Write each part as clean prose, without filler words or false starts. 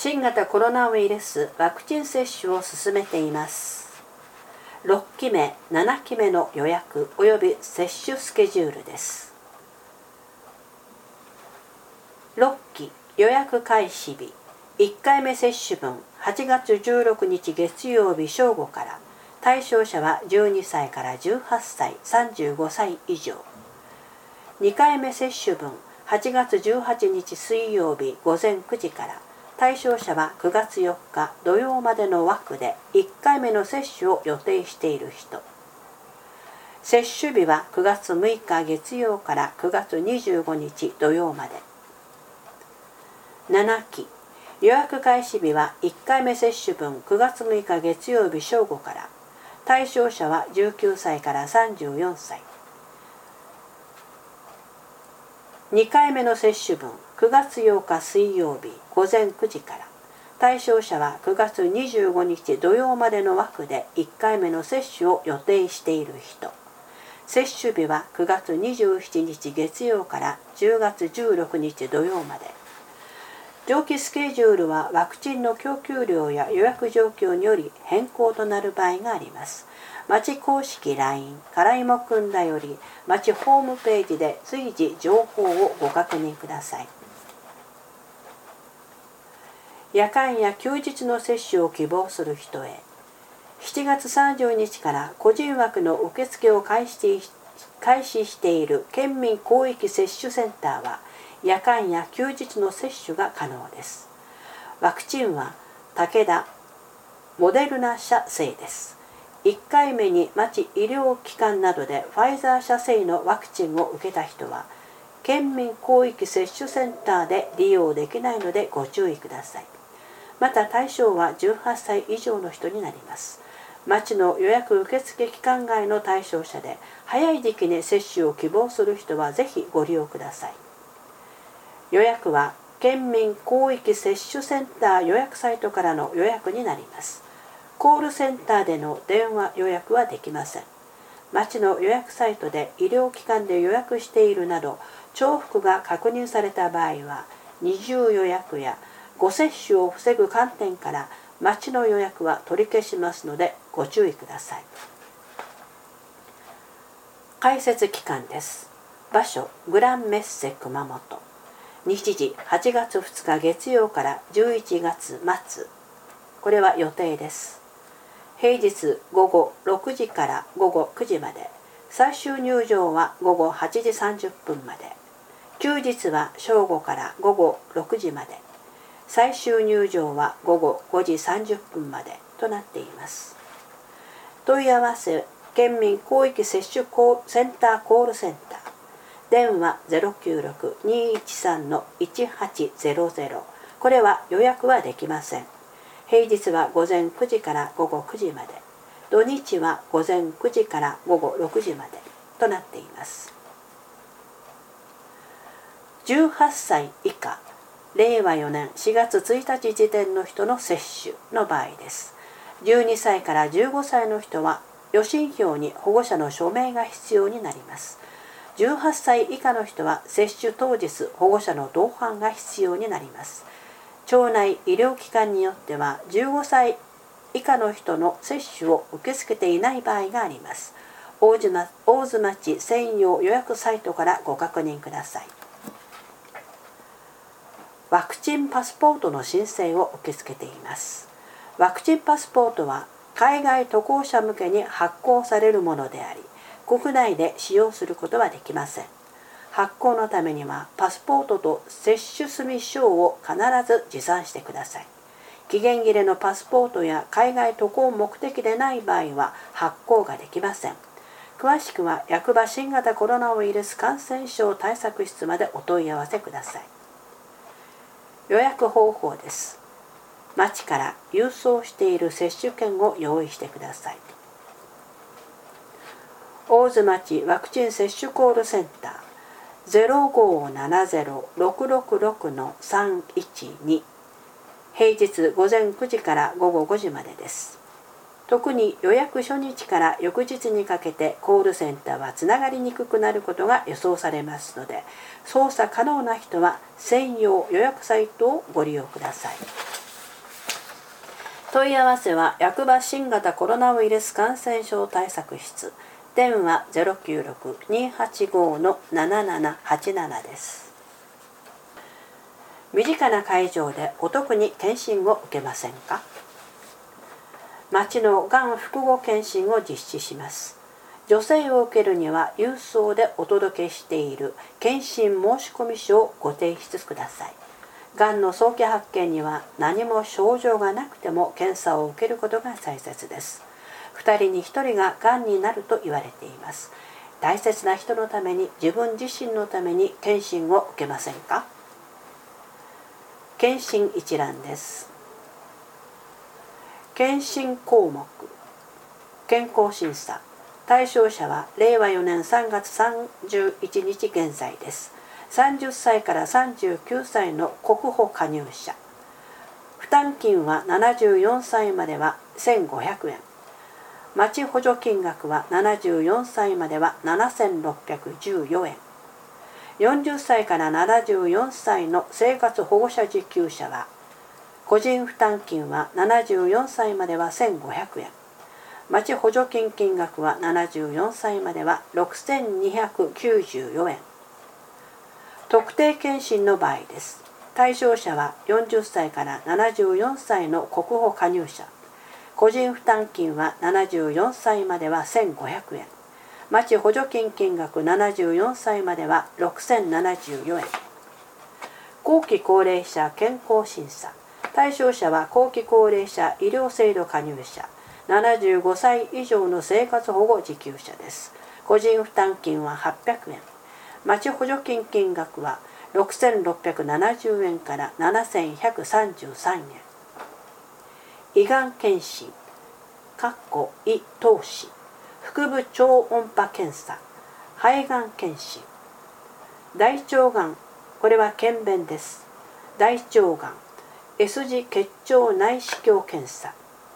新型コロナウイルスワクチン接種を進めています。6期目、7期目の予約および接種スケジュールです。6期予約開始日、1回目接種分8月16日月曜日正午から、対象者は12歳から18歳、35歳以上。2回目接種分8月18日水曜日午前9時から、対象者は9月4日土曜までの枠で1回目の接種を予定している人。接種日は9月6日月曜から9月25日土曜まで。7期予約開始日は1回目接種分9月6日月曜日正午から、対象者は19歳から34歳。2回目の接種分9月8日水曜日午前9時から、対象者は9月25日土曜までの枠で1回目の接種を予定している人。接種日は9月27日月曜から10月16日土曜まで。上記スケジュールはワクチンの供給量や予約状況により変更となる場合があります。町公式 LINE からいもくんだより町ホームページで随時情報をご確認ください。夜間や休日の接種を希望する人へ、7月30日から個人枠の受付を開始している県民広域接種センターは、夜間や休日の接種が可能です。ワクチンは武田、モデルナ社製です。1回目に町医療機関などでファイザー社製のワクチンを受けた人は、県民広域接種センターで利用できないのでご注意ください。また対象は18歳以上の人になります。町の予約受付期間外の対象者で、早い時期に接種を希望する人はぜひご利用ください。予約は県民広域接種センター予約サイトからの予約になります。コールセンターでの電話予約はできません。町の予約サイトで医療機関で予約しているなど重複が確認された場合は、二重予約や誤接種を防ぐ観点から町の予約は取り消しますのでご注意ください。開設期間です。場所グランメッセ熊本。日時8月2日月曜から11月末。これは予定です。平日午後6時から午後9時まで。最終入場は午後8時30分まで。休日は正午から午後6時まで。最終入場は午後5時30分までとなっています。問い合わせ県民広域接種センターコールセンター。電話 096-213-1800。これは予約はできません。平日は午前9時から午後9時まで。土日は午前9時から午後6時までとなっています。18歳以下、令和4年4月1日時点の人の接種の場合です。12歳から15歳の人は予診票に保護者の署名が必要になります。18歳以下の人は接種当日保護者の同伴が必要になります。町内医療機関によっては15歳以下の人の接種を受け付けていない場合があります。大津町専用予約サイトからご確認ください。ワクチンパスポートの申請を受け付けています。ワクチンパスポートは海外渡航者向けに発行されるものであり、国内で使用することはできません。発行のためにはパスポートと接種済証を必ず持参してください。期限切れのパスポートや海外渡航目的でない場合は発行ができません。詳しくは役場新型コロナウイルス感染症対策室までお問い合わせください。予約方法です。町から郵送している接種券を用意してください。大津町ワクチン接種コールセンター 0570-666-312。平日午前9時から午後5時までです。特に予約初日から翌日にかけてコールセンターはつながりにくくなることが予想されますので、操作可能な人は専用予約サイトをご利用ください。 問い合わせは役場新型コロナウイルス感染症対策室、電話 096-285-7787 です。身近な会場でお得に検診を受けませんか？町のがん複合検診を実施します。助成を受けるには郵送でお届けしている検診申込書をご提出ください。がんの早期発見には何も症状がなくても検査を受けることが大切です。2人に1人ががんになると言われています。大切な人のために、自分自身のために検診を受けませんか？検診一覧です。検診項目、健康審査。対象者は令和4年3月31日現在です。30歳から39歳の国保加入者。負担金は74歳までは1500円。町補助金額は74歳までは7614円。40歳から74歳の生活保護者受給者は、個人負担金は74歳までは1500円。町補助金金額は74歳までは6294円。特定健診の場合です。対象者は40歳から74歳の国保加入者。個人負担金は74歳までは1500円。町補助金金額74歳までは6074円。後期高齢者健康審査。対象者は後期高齢者医療制度加入者。75歳以上の生活保護受給者です。個人負担金は800円。町補助金金額は6670円から7133円。胃がん検診胃透視、腹部超音波検査、肺がん検診。大腸がん、これは検便です。大腸がん S 字結腸内視鏡検査。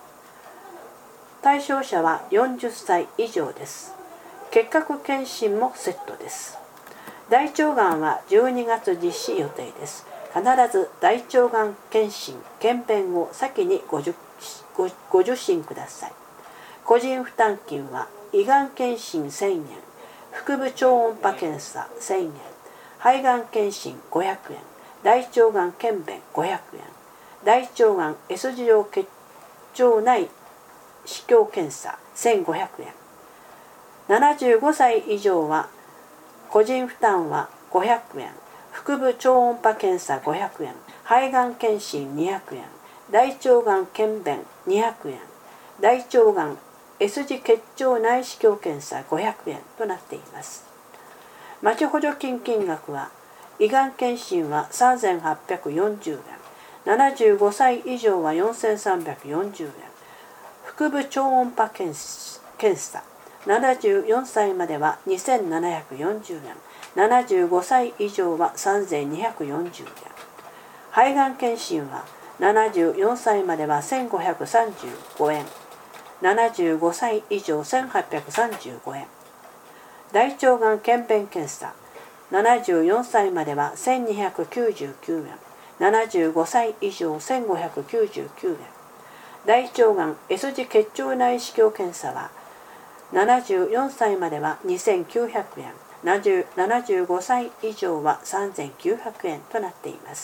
対象者は40歳以上です。結核検診もセットです。大腸がんは12月実施予定です。必ず大腸がん検診・検便を先にご受診ください。個人負担金は胃がん検診1000円、腹部超音波検査1000円、肺がん検診500円、大腸がん検便500円、大腸がん S 字状結腸内視鏡検査1500円。75歳以上は個人負担は500円、腹部超音波検査500円、肺がん検診200円、大腸がん検便200円、大腸がん S 字結腸内視鏡検査500円となっています。町補助金金額は、胃がん検診は3840円、75歳以上は4340円、腹部超音波検査74歳までは2740円、75歳以上は3240円。肺がん検診は74歳までは1535円、75歳以上1835円。大腸がん検便検査74歳までは1299円、75歳以上1599円。大腸がん S 字結腸内視鏡検査は74歳までは2900円、75歳以上は3900円となっています。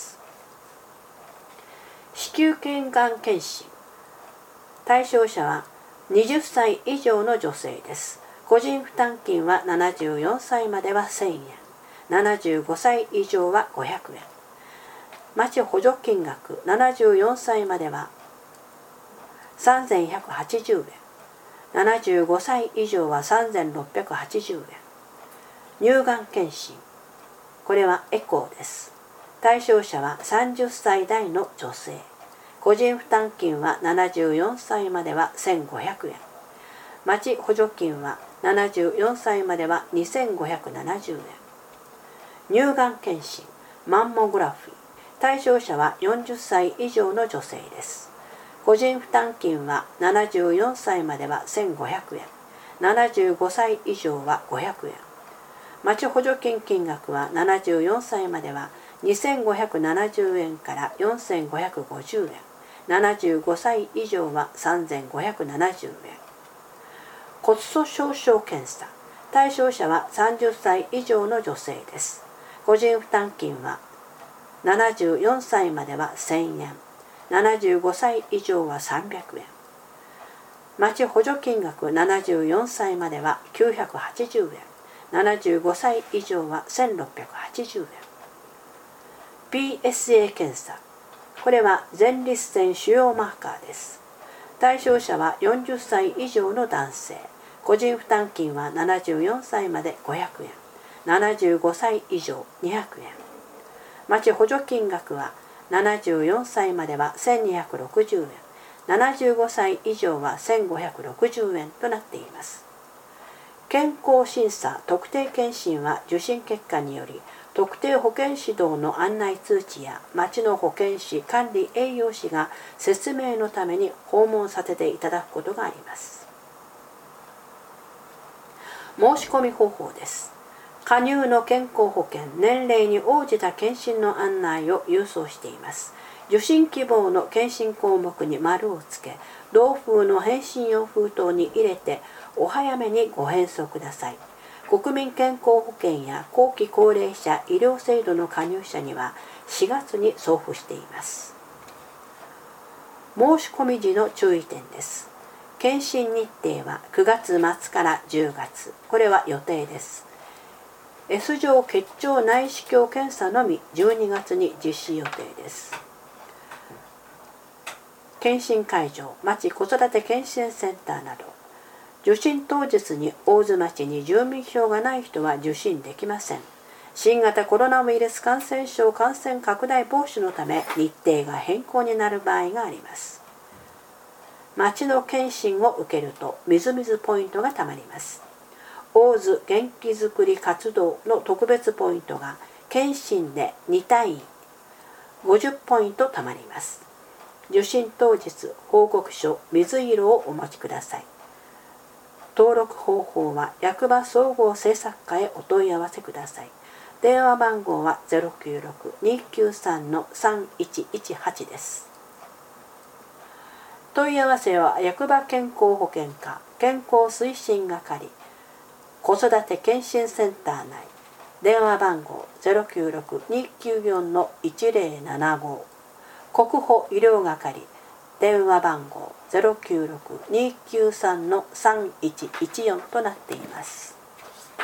子宮頸がん検診。対象者は20歳以上の女性です。個人負担金は74歳までは1000円、75歳以上は500円。町補助金額74歳までは3180円、75歳以上は3680円。乳がん検診。これはエコーです。対象者は30歳代の女性。個人負担金は74歳までは1500円。町補助金は74歳までは2570円。乳がん検診、マンモグラフィー。対象者は40歳以上の女性です。個人負担金は74歳までは1500円、75歳以上は500円。町補助金金額は74歳までは2570円から4550円、 75歳以上は3570円。骨粗しょう症検査、対象者は30歳以上の女性です。個人負担金は74歳までは1000円、75歳以上は300円。町補助金額74歳までは980円、75歳以上は1680円。PSA 検査、これは前立腺腫瘍マーカーです。対象者は40歳以上の男性。個人負担金は74歳まで500円、75歳以上200円。町補助金額は74歳までは1260円、75歳以上は1560円となっています。健康審査特定健診は受診結果により特定保健指導の案内通知や町の保健師管理栄養士が説明のために訪問させていただくことがあります。申し込み方法です。加入の健康保険、年齢に応じた検診の案内を郵送しています。受診希望の検診項目に丸をつけ、同封の返信用封筒に入れてお早めにご返送ください。国民健康保険や後期高齢者医療制度の加入者には4月に送付しています。申し込み時の注意点です。検診日程は9月末から10月、これは予定です。S 状結腸内視鏡検査のみ12月に実施予定です。検診会場、町子育て検診センターなど、受診当日に大津町に住民票がない人は受診できません。新型コロナウイルス感染症感染拡大防止のため日程が変更になる場合があります。町の検診を受けるとみずみずポイントがたまります。大津元気づくり活動の特別ポイントが検診で2単位50ポイントたまります。受診当日報告書水色をお持ちください。登録方法は役場総合政策課へお問い合わせください。電話番号は 096-293-3118 です。問い合わせは役場健康保険課健康推進係子育て検診センター内、電話番号 096-294-1075 国保医療係、電話番号 096-293-3114 となっています。